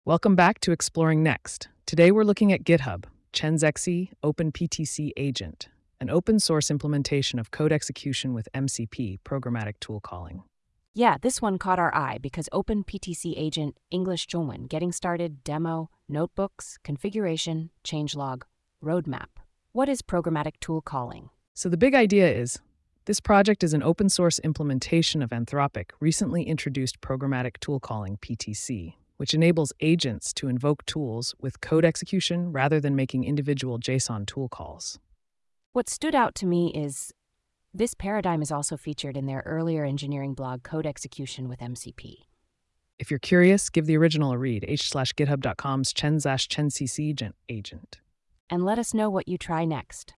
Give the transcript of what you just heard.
Welcome back to Exploring Next. Today we're looking at GitHub, Chenzexi OpenPTC Agent, an open source implementation of code execution with MCP, programmatic tool calling. Yeah, this one caught our eye because OpenPTC Agent English Zhongwen getting started demo, notebooks, configuration, changelog, roadmap. What is programmatic tool calling? So the big idea is this project is an open source implementation of Anthropic recently introduced programmatic tool calling PTC, which enables agents to invoke tools with code execution rather than making individual JSON tool calls. What stood out to me is this paradigm is also featured in their earlier engineering blog Code Execution with MCP. If you're curious, give the original a read, h/github.com's Chen-CC agent. And let us know what you try next.